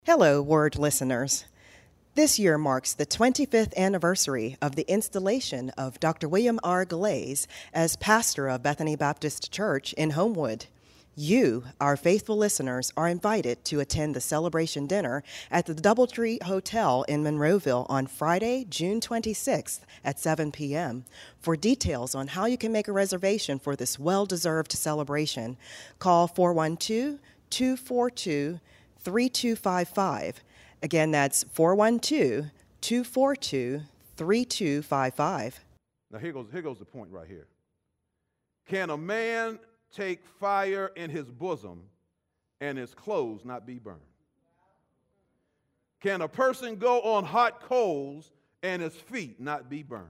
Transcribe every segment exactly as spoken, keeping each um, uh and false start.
Hello, Word listeners. This year marks the twenty-fifth anniversary of the installation of Doctor William R. Glaze as pastor of Bethany Baptist Church in Homewood. You, our faithful listeners, are invited to attend the celebration dinner at the Doubletree Hotel in Monroeville on Friday, June twenty-sixth at seven p.m. For details on how you can make a reservation for this well-deserved celebration, call four one two, two four two, three two five five. Again, that's four one two, two four two, three two five five. Now here goes, here goes the point right here. Can a man take fire in his bosom and his clothes not be burned? Can a person go on hot coals and his feet not be burned?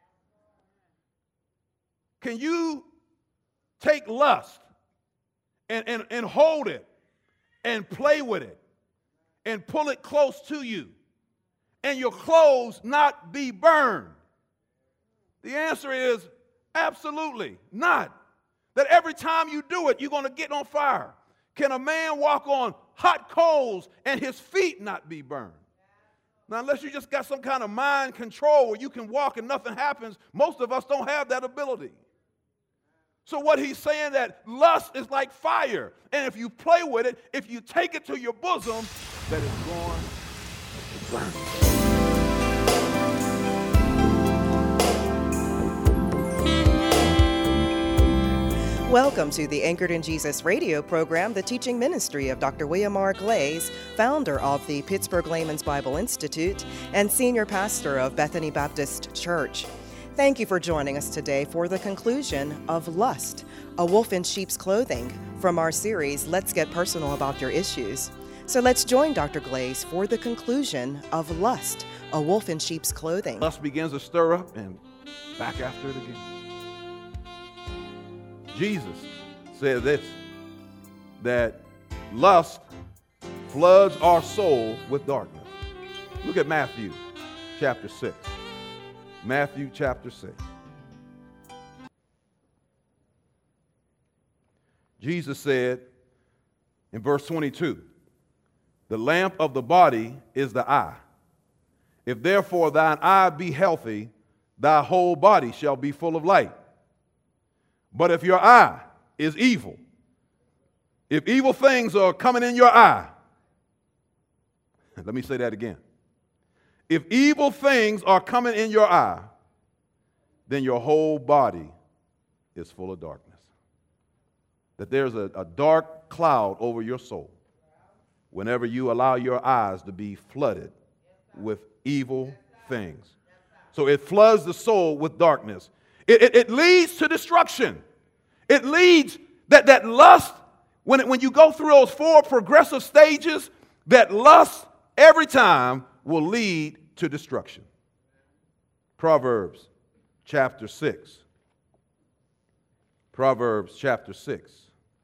Can you take lust and, and, and hold it and play with it and pull it close to you and your clothes not be burned? The answer is absolutely not. That every time you do it, you're going to get on fire. Can a man walk on hot coals and his feet not be burned? Now, unless you just got some kind of mind control where you can walk and nothing happens, most of us don't have that ability. So what he's saying, that lust is like fire, and if you play with it, if you take it to your bosom, that it's going to burn. Welcome to the Anchored in Jesus radio program, the teaching ministry of Doctor William R. Glaze, founder of the Pittsburgh Layman's Bible Institute and senior pastor of Bethany Baptist Church. Thank you for joining us today for the conclusion of Lust, a wolf in sheep's clothing, from our series, Let's Get Personal About Your Issues. So let's join Doctor Glaze for the conclusion of Lust, a wolf in sheep's clothing. Lust begins to stir up and back after it again. Jesus said this, that lust floods our soul with darkness. Look at Matthew chapter six. Matthew chapter six. Jesus said in verse twenty-two, the lamp of the body is the eye. If therefore thine eye be healthy, thy whole body shall be full of light. But if your eye is evil, if evil things are coming in your eye, let me say that again. If evil things are coming in your eye, then your whole body is full of darkness. That there's a, a dark cloud over your soul whenever you allow your eyes to be flooded with evil things. So it floods the soul with darkness. It, it, it leads to destruction. It leads, that, that lust, when, it, when you go through those four progressive stages, that lust every time will lead to destruction. Proverbs chapter six. Proverbs chapter six.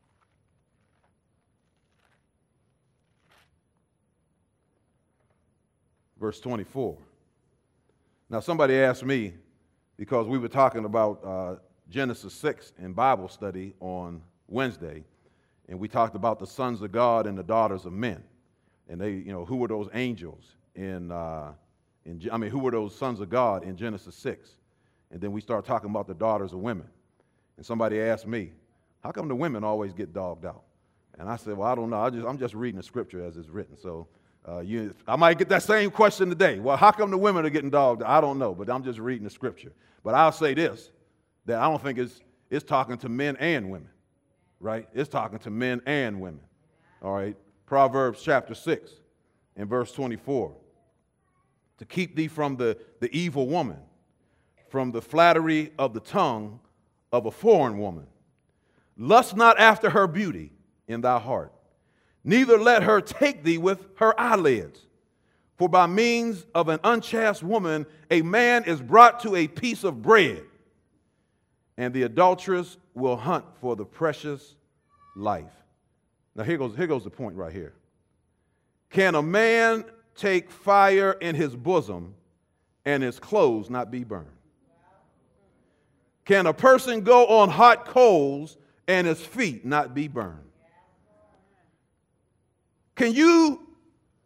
Verse twenty-four. Now somebody asked me, because we were talking about uh, Genesis six in Bible study on Wednesday, and we talked about the sons of God and the daughters of men. And they, you know, who were those angels in uh, In, I mean, who were those sons of God in Genesis six? And then we start talking about the daughters of women. And somebody asked me, how come the women always get dogged out? And I said, well, I don't know. I just, I'm just reading the scripture as it's written. So uh, you, I might get that same question today. Well, how come the women are getting dogged out? I don't know, but I'm just reading the scripture. But I'll say this, that I don't think it's, it's talking to men and women, right? It's talking to men and women. All right, Proverbs chapter six and verse twenty-four. To keep thee from the, the evil woman, from the flattery of the tongue of a foreign woman. Lust not after her beauty in thy heart, neither let her take thee with her eyelids. For by means of an unchaste woman, a man is brought to a piece of bread, and the adulteress will hunt for the precious life. Now here goes, here goes the point right here. Can a man take fire in his bosom and his clothes not be burned? Can a person go on hot coals and his feet not be burned? Can you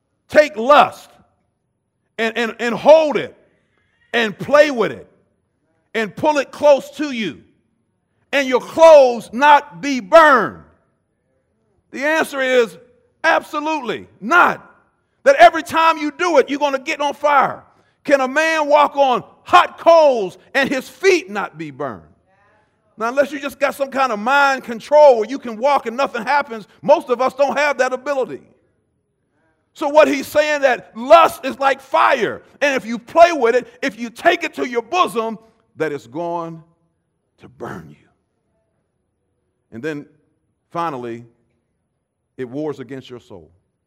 take lust and, and, and hold it and play with it and pull it close to you and your clothes not be burned? The answer is absolutely not. That every time you do it, you're going to get on fire. Can a man walk on hot coals and his feet not be burned? Now, unless you just got some kind of mind control where you can walk and nothing happens, most of us don't have that ability. So what he's saying, that lust is like fire. And if you play with it, if you take it to your bosom, that it's going to burn you. And then finally, it wars against your soul.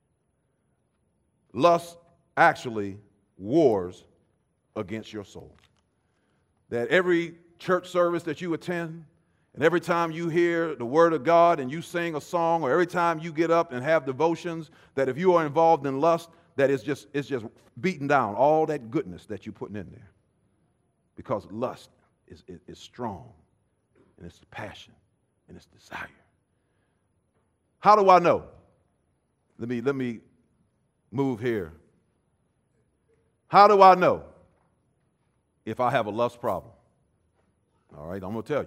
Lust actually wars against your soul. That every church service that you attend, and every time you hear the word of God and you sing a song, or every time you get up and have devotions, that if you are involved in lust, that it's just, it's just beating down all that goodness that you're putting in there. Because lust is, is, is strong, and it's passion, and it's desire. How do I know? Let me, let me move here. How do I know if I have a lust problem? All right, I'm going to tell you.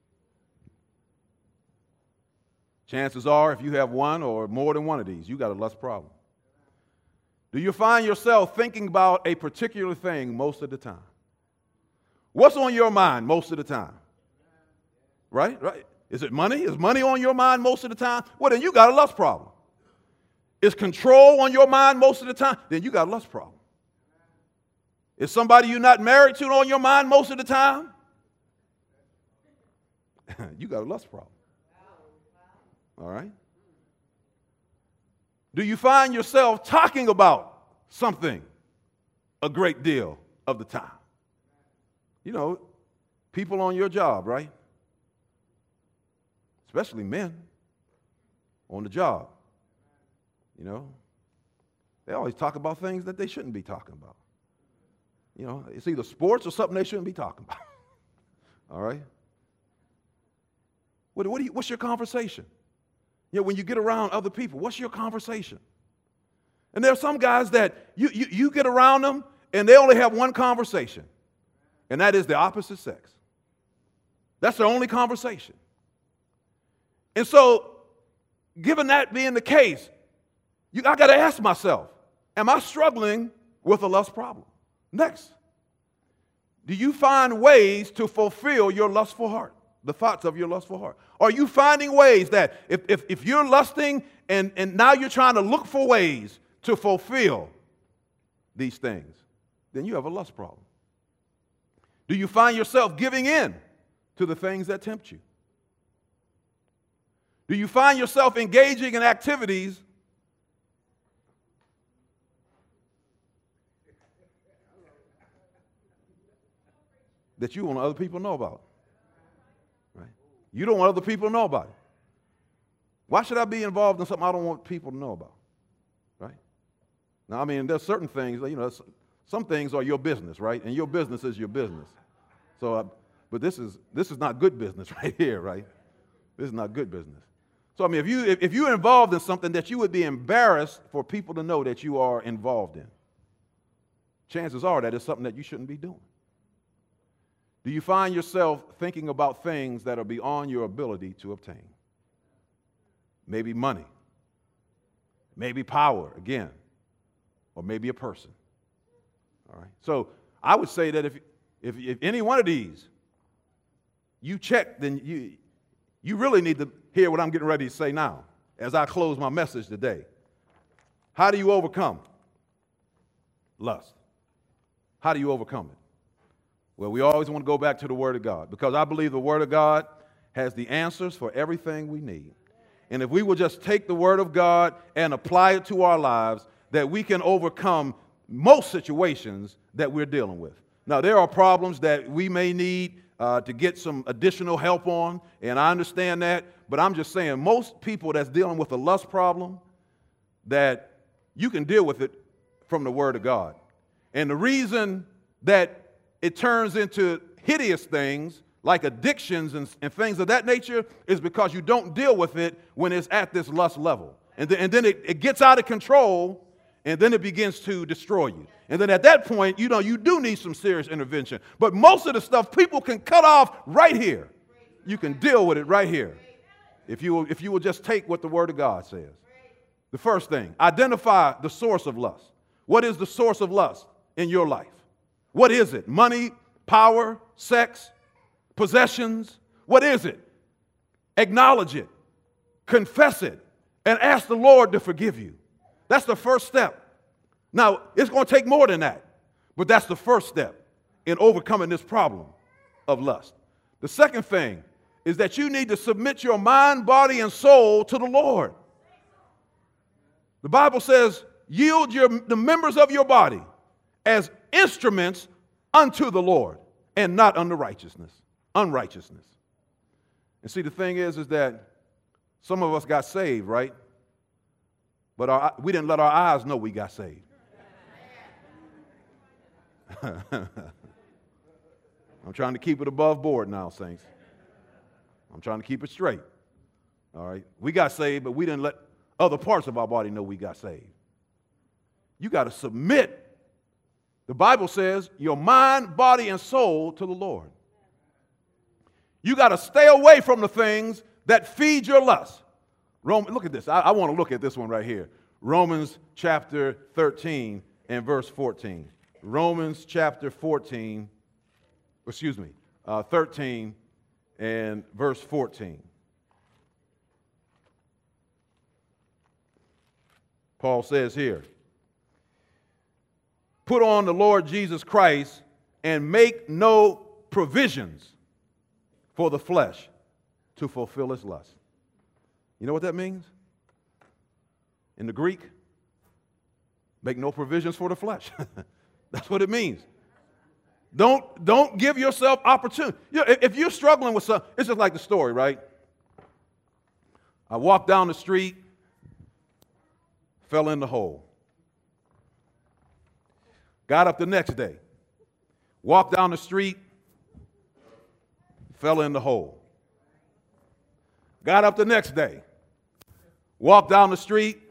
Chances are, if you have one or more than one of these, you got a lust problem. Do you find yourself thinking about a particular thing most of the time? What's on your mind most of the time? Right? Right? Is it money? Is money on your mind most of the time? Well, then you got a lust problem. Is control on your mind most of the time? Then you got a lust problem. Is somebody you're not married to on your mind most of the time? You got a lust problem. All right? Do you find yourself talking about something a great deal of the time? You know, people on your job, right? Especially men on the job. You know, they always talk about things that they shouldn't be talking about. You know, it's either sports or something they shouldn't be talking about. All right? What, what do you, what's your conversation? You know, when you get around other people, what's your conversation? And there are some guys that you, you, you get around them and they only have one conversation, and that is the opposite sex. That's their only conversation. And so, given that being the case, you, I got to ask myself, am I struggling with a lust problem? Next, do you find ways to fulfill your lustful heart, the thoughts of your lustful heart? Are you finding ways that if, if, if you're lusting and, and now you're trying to look for ways to fulfill these things, then you have a lust problem? Do you find yourself giving in to the things that tempt you? Do you find yourself engaging in activities that you want other people to know about? Right? You don't want other people to know about it. Why should I be involved in something I don't want people to know about? Right? Now, I mean, there's certain things, you know, some things are your business, right? And your business is your business. So, uh, but this is this is not good business right here, right? This is not good business. So, I mean, if you if, if you're involved in something that you would be embarrassed for people to know that you are involved in, chances are that it's something that you shouldn't be doing. Do you find yourself thinking about things that are beyond your ability to obtain? Maybe money, maybe power, again, or maybe a person. All right. So I would say that if if, if any one of these you check, then you you really need to hear what I'm getting ready to say now as I close my message today. How do you overcome lust? How do you overcome it? Well, we always want to go back to the Word of God, because I believe the Word of God has the answers for everything we need. And if we will just take the Word of God and apply it to our lives, that we can overcome most situations that we're dealing with. Now, there are problems that we may need uh, to get some additional help on, and I understand that, but I'm just saying most people that's dealing with a lust problem, that you can deal with it from the Word of God. And the reason that it turns into hideous things like addictions and, and things of that nature is because you don't deal with it when it's at this lust level. And, th- and then it, it gets out of control, and then it begins to destroy you. And then at that point, you know, you do need some serious intervention. But most of the stuff people can cut off right here. You can deal with it right here if you will, if you will just take what the Word of God says. The first thing, identify the source of lust. What is the source of lust in your life? What is it? Money, power, sex, possessions? What is it? Acknowledge it, confess it, and ask the Lord to forgive you. That's the first step. Now, it's going to take more than that, but that's the first step in overcoming this problem of lust. The second thing is that you need to submit your mind, body, and soul to the Lord. The Bible says, yield your, the members of your body as instruments unto the Lord and not unto righteousness, unrighteousness. And see, the thing is, is that some of us got saved, right? But our, we didn't let our eyes know we got saved. I'm trying to keep it above board now, saints. I'm trying to keep it straight. All right? We got saved, but we didn't let other parts of our body know we got saved. You got to submit. The Bible says your mind, body, and soul to the Lord. You got to stay away from the things that feed your lust. Roman, look at this. I, I want to look at this one right here. Romans chapter thirteen and verse fourteen. Romans chapter fourteen, excuse me, uh, thirteen and verse fourteen. Paul says here, put on the Lord Jesus Christ and make no provisions for the flesh to fulfill its lust. You know what that means? In the Greek, make no provisions for the flesh. That's what it means. Don't, don't give yourself opportunity. You know, if you're struggling with something, it's just like the story, right? I walked down the street, fell in the hole. Got up the next day, walked down the street, fell in the hole. Got up the next day, walked down the street,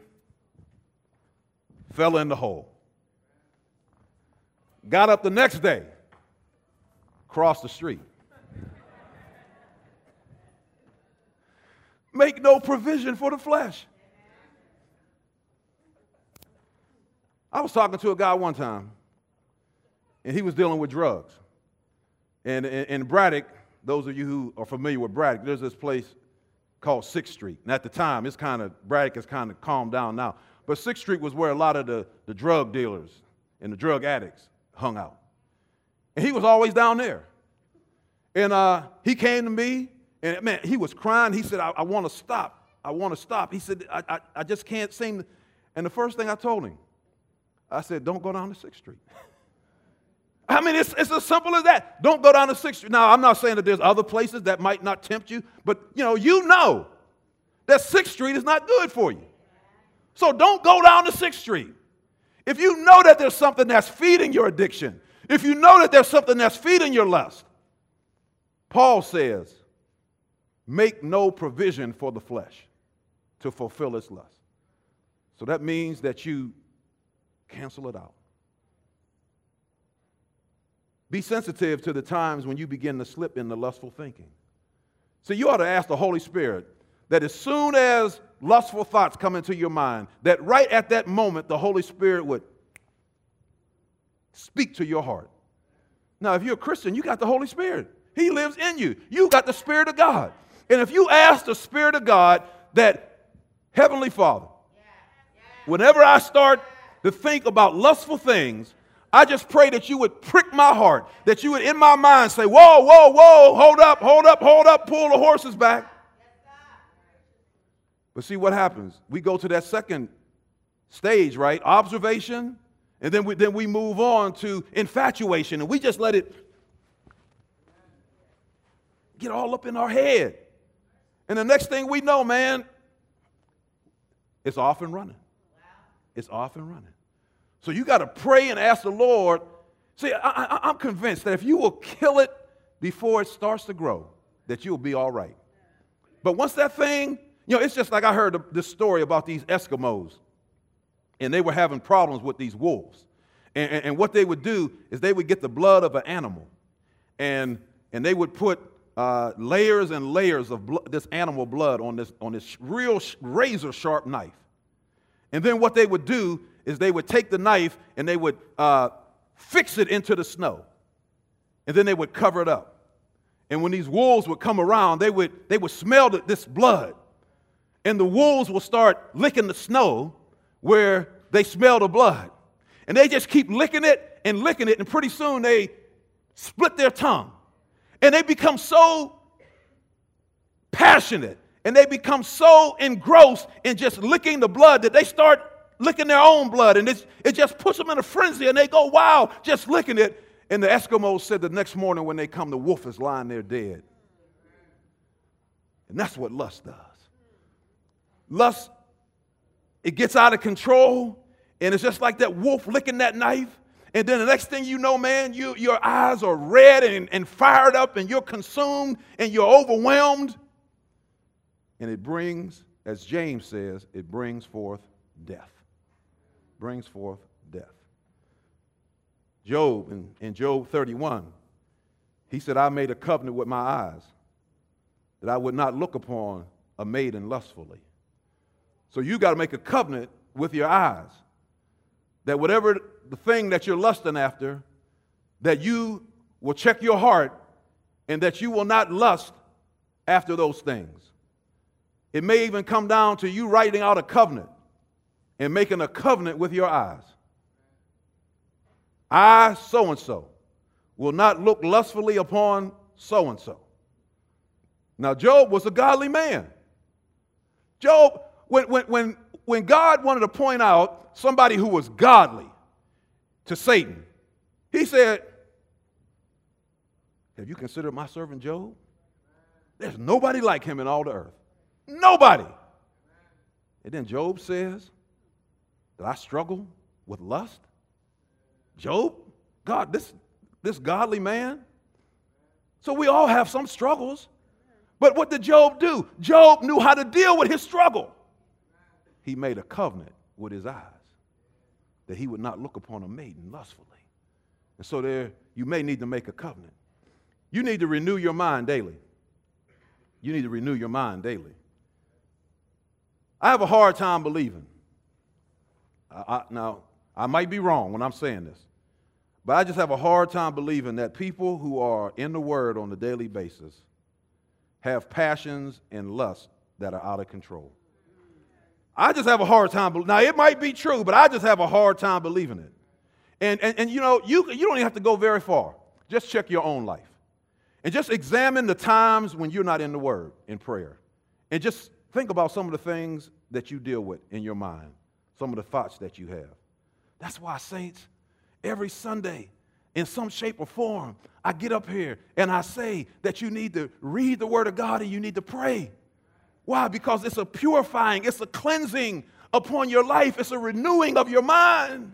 fell in the hole. Got up the next day, crossed the street. Make no provision for the flesh. I was talking to a guy one time, and he was dealing with drugs. And in Braddock, those of you who are familiar with Braddock, there's this place called sixth street. And at the time, it's kind of, Braddock has kind of calmed down now. But sixth street was where a lot of the, the drug dealers and the drug addicts hung out. And he was always down there. And uh, he came to me, and man, he was crying. He said, I, I want to stop. I want to stop. He said, I, I, I just can't seem to. And the first thing I told him, I said, don't go down to sixth street. I mean, it's, it's as simple as that. Don't go down to sixth street. Now, I'm not saying that there's other places that might not tempt you, but, you know, you know that sixth street is not good for you. So don't go down to sixth street. If you know that there's something that's feeding your addiction, if you know that there's something that's feeding your lust, Paul says, make no provision for the flesh to fulfill its lust. So that means that you cancel it out. Be sensitive to the times when you begin to slip into lustful thinking. So you ought to ask the Holy Spirit that as soon as lustful thoughts come into your mind, that right at that moment the Holy Spirit would speak to your heart. Now, if you're a Christian, you got the Holy Spirit. He lives in you. You got the Spirit of God. And if you ask the Spirit of God that, Heavenly Father, whenever I start to think about lustful things, I just pray that you would prick my heart, that you would in my mind say, whoa, whoa, whoa, hold up, hold up, hold up, pull the horses back. But see what happens? We go to that second stage, right? Observation, and then we, then we move on to infatuation, and we just let it get all up in our head. And the next thing we know, man, it's off and running. It's off and running. So you got to pray and ask the Lord. See, I, I, I'm convinced that if you will kill it before it starts to grow, that you'll be all right. But once that thing, you know, it's just like I heard this story about these Eskimos. and they were having problems with these wolves. And, and, and what they would do is they would get the blood of an animal, and, and they would put uh, layers and layers of blo- this animal blood on this, on this real sh- razor-sharp knife. And then what they would do is they would take the knife and they would uh, fix it into the snow. And then they would cover it up. And when these wolves would come around, they would, they would smell this blood. And the wolves will start licking the snow where they smell the blood. And they just keep licking it and licking it, and pretty soon they split their tongue. And they become so passionate, and they become so engrossed in just licking the blood that they start licking their own blood. And it's, it just puts them in a frenzy, and they go, wow, just licking it. And the Eskimos said the next morning when they come, the wolf is lying there dead. And that's what lust does. Lust, it gets out of control, and it's just like that wolf licking that knife. And then the next thing you know, man, you, your eyes are red and, and fired up, and you're consumed, and you're overwhelmed. And it brings, as James says, it brings forth death. Brings forth death. Job, in, in Job thirty-one, he said, I made a covenant with my eyes that I would not look upon a maiden lustfully. So you got to make a covenant with your eyes that whatever the thing that you're lusting after, that you will check your heart and that you will not lust after those things. It may even come down to you writing out a covenant and making a covenant with your eyes. I, so-and-so, will not look lustfully upon so-and-so. Now, Job was a godly man. Job, when, when, when, when God wanted to point out somebody who was godly to Satan, he said, have you considered my servant Job? There's nobody like him in all the earth. Nobody. And then Job says that I struggle with lust. Job, God, this, this godly man. So we all have some struggles. But what did Job do? Job knew how to deal with his struggle. He made a covenant with his eyes that he would not look upon a maiden lustfully. And so there, you may need to make a covenant. You need to renew your mind daily. You need to renew your mind daily. I have a hard time believing. I, I, now, I might be wrong when I'm saying this, but I just have a hard time believing that people who are in the Word on a daily basis have passions and lusts that are out of control. I just have a hard time. Now, it might be true, but I just have a hard time believing it. And, and, and you know, you, you don't even have to go very far. Just check your own life. And just examine the times when you're not in the Word, in prayer. And just think about some of the things that you deal with in your mind, some of the thoughts that you have. That's why, saints, every Sunday, in some shape or form, I get up here and I say that you need to read the Word of God and you need to pray. Why? Because it's a purifying, it's a cleansing upon your life. It's a renewing of your mind.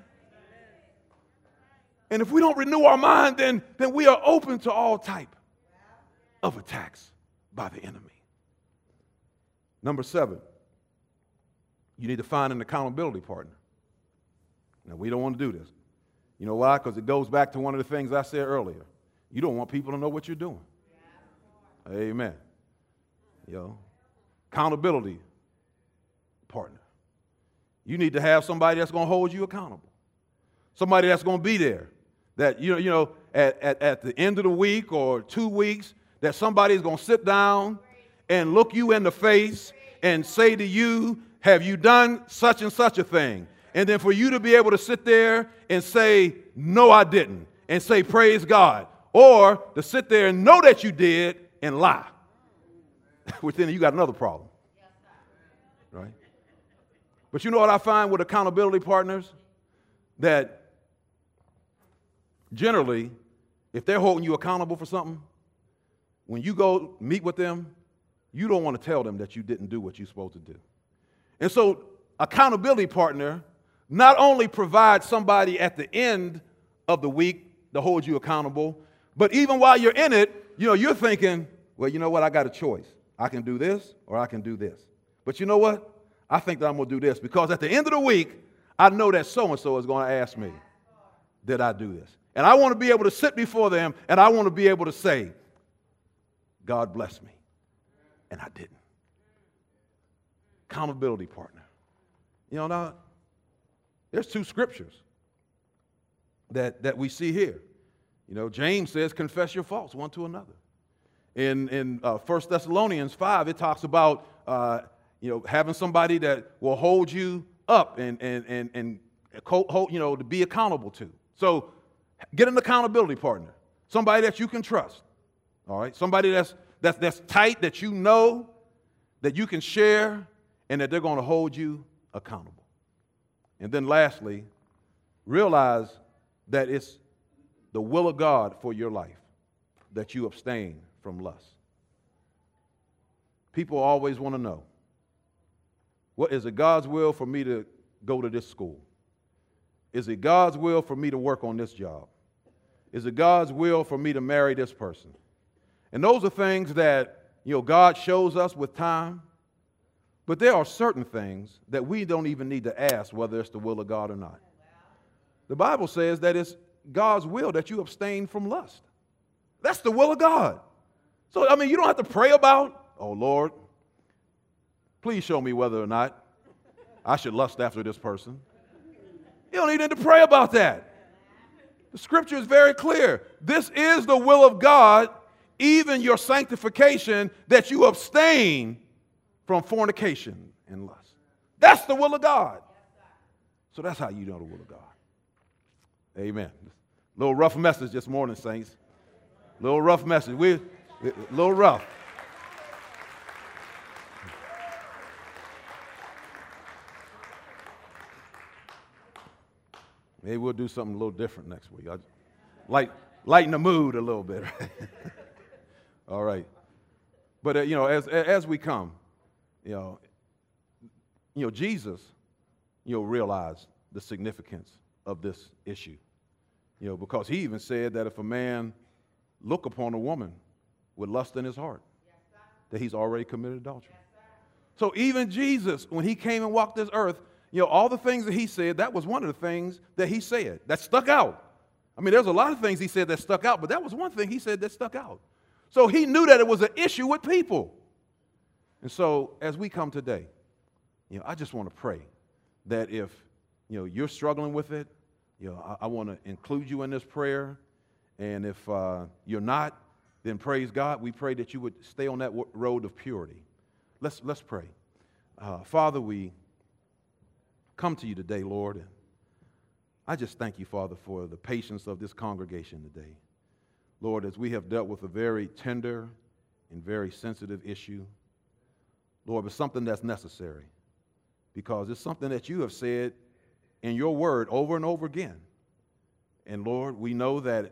And if we don't renew our mind, then, then we are open to all type of attacks by the enemy. Number seven, you need to find an accountability partner. Now, we don't want to do this. You know why? Because it goes back to one of the things I said earlier. You don't want people to know what you're doing. Amen. You know, accountability partner. You need to have somebody that's going to hold you accountable. Somebody that's going to be there. That, you know, you know at, at, at the end of the week or two weeks, that somebody's going to sit down and look you in the face and say to you, have you done such and such a thing? And then for you to be able to sit there and say, no, I didn't, and say, praise God. Or to sit there and know that you did and lie. Which then you got another problem. Right? But you know what I find with accountability partners? That generally, if they're holding you accountable for something, when you go meet with them, you don't want to tell them that you didn't do what you're supposed to do. And so accountability partner not only provides somebody at the end of the week to hold you accountable, but even while you're in it, you know, you're thinking, well, you know what, I got a choice. I can do this or I can do this. But you know what? I think that I'm going to do this because at the end of the week, I know that so-and-so is going to ask me, did I do this? And I want to be able to sit before them, and I want to be able to say, God bless me, and I didn't. Accountability partner. You know, now, there's two scriptures that, that we see here. You know, James says, confess your faults one to another. In, in uh, First Thessalonians five, it talks about, uh, you know, having somebody that will hold you up and, and, and, and hold, you know, to be accountable to. So get an accountability partner, somebody that you can trust, all right? Somebody that's, that's, that's tight, that you know, that you can share, and that they're going to hold you accountable. And then lastly, realize that it's the will of God for your life that you abstain from lust. People always want to know, what is it God's will for me to go to this school? Is it God's will for me to work on this job? Is it God's will for me to marry this person? And those are things that, you know, God shows us with time. But there are certain things that we don't even need to ask whether it's the will of God or not. The Bible says that it's God's will that you abstain from lust. That's the will of God. So, I mean, you don't have to pray about, oh, Lord, please show me whether or not I should lust after this person. You don't need to pray about that. The scripture is very clear. This is the will of God, even your sanctification, that you abstain from fornication and lust. That's the will of God. So that's how you know the will of God. Amen. A little rough message this morning, saints. A little rough message. We're a little rough. Maybe we'll do something a little different next week. I'll light, lighten the mood a little bit. All right. But, uh, you know, as as we come, you know, you know, Jesus, you know, realized the significance of this issue. You know, because he even said that if a man look upon a woman with lust in his heart, yes, that he's already committed adultery. Yes, so even Jesus, when he came and walked this earth, you know, all the things that he said, that was one of the things that he said that stuck out. I mean, there's a lot of things he said that stuck out, but that was one thing he said that stuck out. So he knew that it was an issue with people. And so as we come today, you know, I just want to pray that if, you know, you're struggling with it, you know, I, I want to include you in this prayer. And if uh, you're not, then praise God. We pray that you would stay on that w- road of purity. Let's let's pray. Uh, Father, we come to you today, Lord. And I just thank you, Father, for the patience of this congregation today. Lord, as we have dealt with a very tender and very sensitive issue, Lord, it's something that's necessary because it's something that you have said in your word over and over again. And Lord, we know that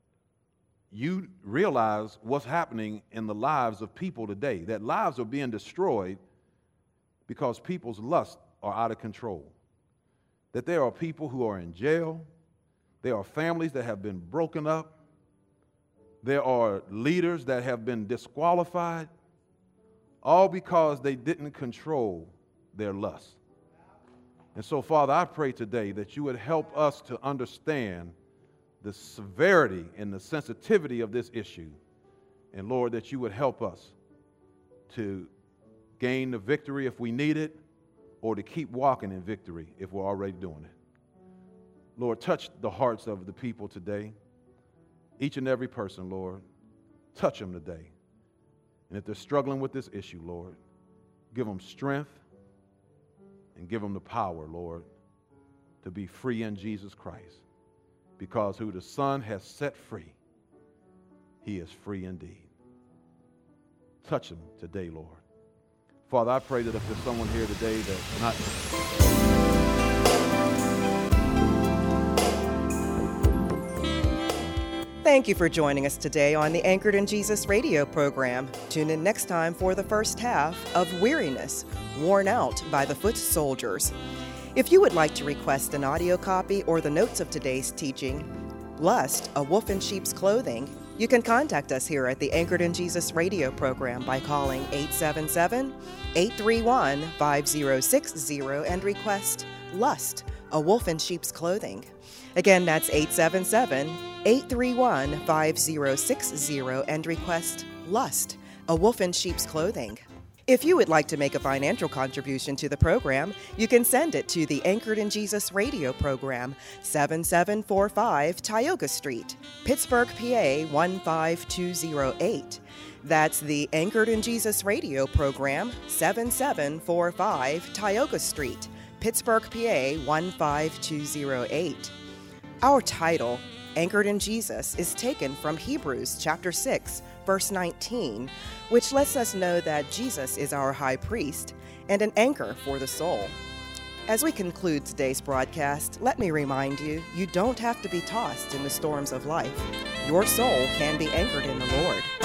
you realize what's happening in the lives of people today, that lives are being destroyed because people's lusts are out of control, that there are people who are in jail, there are families that have been broken up, there are leaders that have been disqualified, all because they didn't control their lust. And so, Father, I pray today that you would help us to understand the severity and the sensitivity of this issue. And, Lord, that you would help us to gain the victory if we need it, or to keep walking in victory if we're already doing it. Lord, touch the hearts of the people today, each and every person, Lord. Touch them today. And if they're struggling with this issue, Lord, give them strength and give them the power, Lord, to be free in Jesus Christ. Because who the Son has set free, he is free indeed. Touch them today, Lord. Father, I pray that if there's someone here today that's not... Thank you for joining us today on the Anchored in Jesus radio program. Tune in next time for the first half of Weariness, Worn Out by the Foot Soldiers. If you would like to request an audio copy or the notes of today's teaching, Lust, a Wolf in Sheep's Clothing, you can contact us here at the Anchored in Jesus radio program by calling eight seven seven, eight three one, five zero six zero and request Lust, A Wolf in Sheep's Clothing. Again, that's eight seven seven, eight three one, five zero six zero and request Lust, A Wolf in Sheep's Clothing. If you would like to make a financial contribution to the program, you can send it to the Anchored in Jesus radio program, seven seven four five Tioga Street, Pittsburgh, P A one five two zero eight. That's the Anchored in Jesus radio program, seven seven four five Tioga Street, Pittsburgh, P A one five two zero eight. Our title, Anchored in Jesus, is taken from Hebrews chapter six, verse nineteen, which lets us know that Jesus is our high priest and an anchor for the soul. As we conclude today's broadcast, let me remind you, you don't have to be tossed in the storms of life. Your soul can be anchored in the Lord.